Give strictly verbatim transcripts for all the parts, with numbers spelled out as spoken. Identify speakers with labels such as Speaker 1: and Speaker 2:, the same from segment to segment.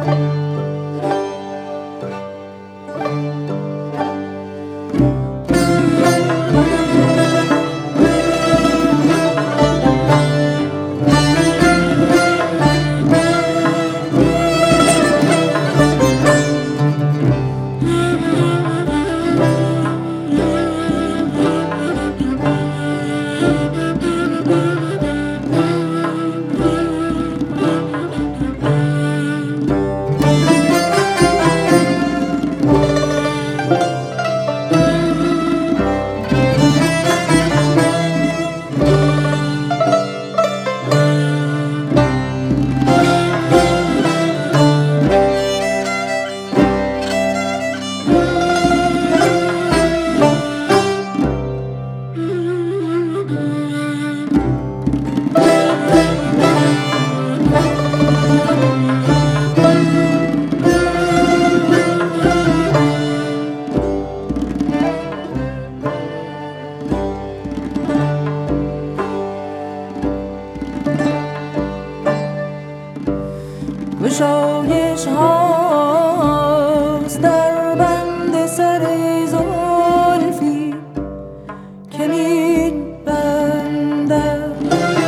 Speaker 1: گشایش هاست در بند سر زلفی که می بندد.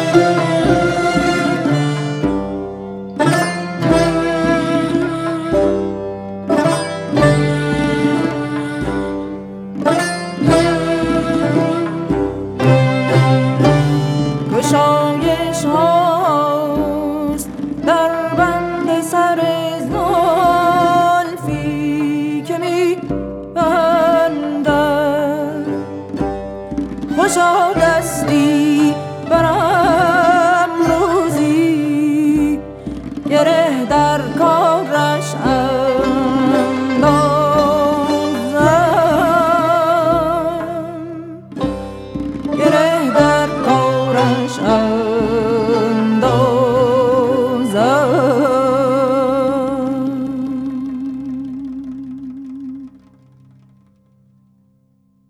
Speaker 1: گشایش هاست در بند سر زلفی که می بندد. خوشا دستی برم روزی گره در کارش